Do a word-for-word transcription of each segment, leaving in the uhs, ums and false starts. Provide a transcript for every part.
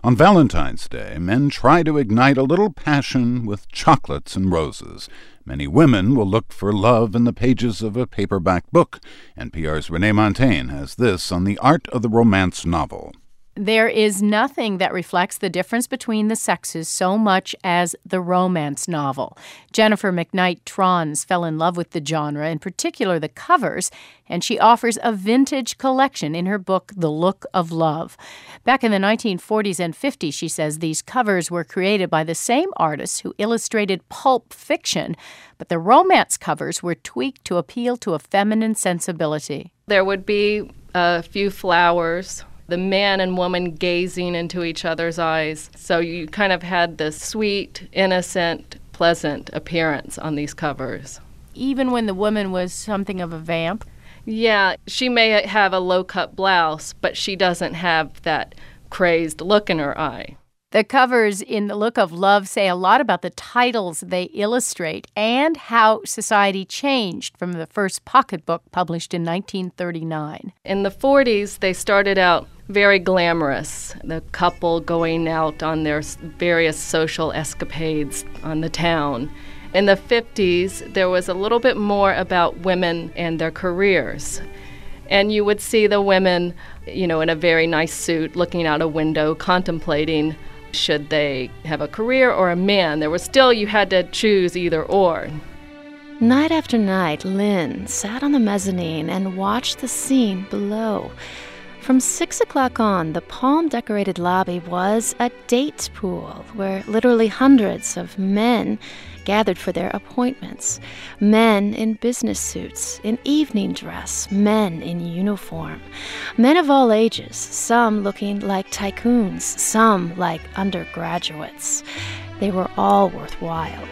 On Valentine's Day, men try to ignite a little passion with chocolates and roses. Many women will look for love in the pages of a paperback book. N P R's Renee Montagne has this on the art of the romance novel. There is nothing that reflects the difference between the sexes so much as the romance novel. Jennifer McKnight Trons fell in love with the genre, in particular the covers, and she offers a vintage collection in her book, The Look of Love. Back in the nineteen forties and fifties, she says, these covers were created by the same artists who illustrated pulp fiction, but the romance covers were tweaked to appeal to a feminine sensibility. There would be a few flowers, the man and woman gazing into each other's eyes. So you kind of had this sweet, innocent, pleasant appearance on these covers. Even when the woman was something of a vamp? Yeah, she may have a low-cut blouse, but she doesn't have that crazed look in her eye. The covers in The Look of Love say a lot about the titles they illustrate and how society changed from the first pocketbook published in nineteen thirty-nine. In the forties, they started out very glamorous, the couple going out on their various social escapades on the town. In the fifties, there was a little bit more about women and their careers. And you would see the women, you know, in a very nice suit, looking out a window, contemplating should they have a career or a man. There was still, you had to choose either or. Night after night, Lynn sat on the mezzanine and watched the scene below. From six o'clock on, the palm-decorated lobby was a date pool where literally hundreds of men gathered for their appointments. Men in business suits, in evening dress, men in uniform. Men of all ages, some looking like tycoons, some like undergraduates. They were all worthwhile.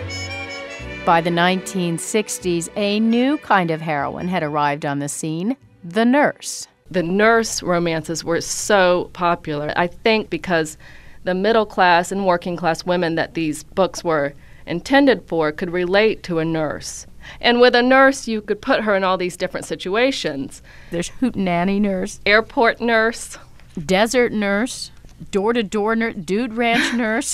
By the nineteen sixties, a new kind of heroine had arrived on the scene, the nurse. The nurse romances were so popular, I think because the middle class and working class women that these books were intended for could relate to a nurse. And with a nurse, you could put her in all these different situations. There's hootenanny nurse, airport nurse, desert nurse, door-to-door nurse, dude ranch nurse,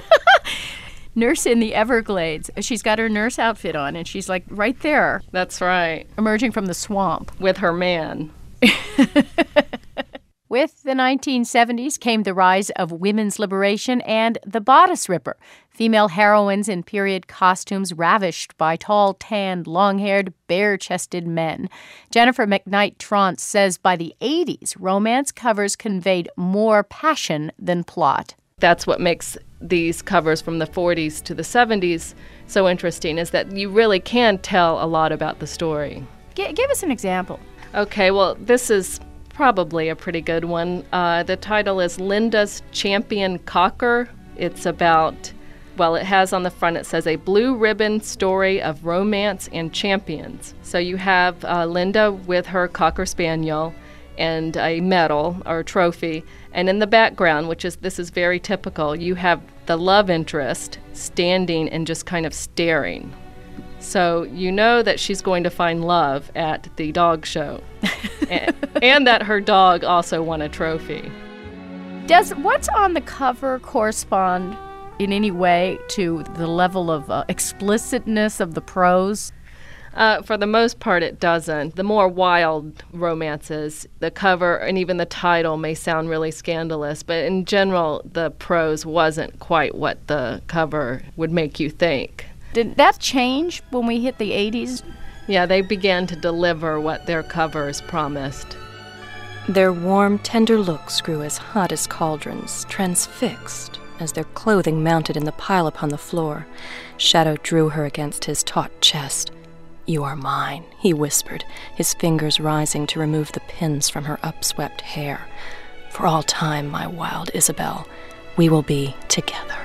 nurse in the Everglades. She's got her nurse outfit on, and she's like right there. That's right. Emerging from the swamp. With her man. With the nineteen seventies came the rise of women's liberation and the bodice ripper, female heroines in period costumes ravished by tall, tanned, long-haired, bare-chested men. Jennifer McKnight Trons says by the eighties, romance covers conveyed more passion than plot. That's what makes these covers from the forties to the seventies so interesting, is that you really can tell a lot about the story. G- give us an example. Okay, well, this is probably a pretty good one. Uh, the title is Linda's Champion Cocker. It's about, well, it has on the front, it says, a blue ribbon story of romance and champions. So you have uh, Linda with her Cocker Spaniel and a medal or trophy. And in the background, which is, this is very typical, you have the love interest standing and just kind of staring. So you know that she's going to find love at the dog show, and, and that her dog also won a trophy. Does what's on the cover correspond in any way to the level of uh, explicitness of the prose? Uh, for the most part, it doesn't. The more wild romances, the cover and even the title may sound really scandalous, but in general, the prose wasn't quite what the cover would make you think. Did that change when we hit the eighties? Yeah, they began to deliver what their covers promised. Their warm, tender looks grew as hot as cauldrons, transfixed as their clothing mounted in the pile upon the floor. Shadow drew her against his taut chest. "You are mine," he whispered, his fingers rising to remove the pins from her upswept hair. "For all time, my wild Isabel, we will be together."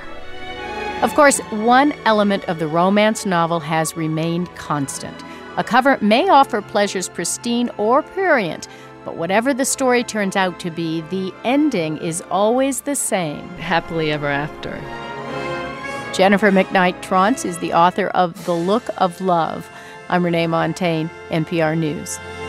Of course, one element of the romance novel has remained constant. A cover may offer pleasures pristine or prurient, but whatever the story turns out to be, the ending is always the same. Happily ever after. Jennifer McKnight Trons is the author of The Look of Love. I'm Renee Montagne, N P R News.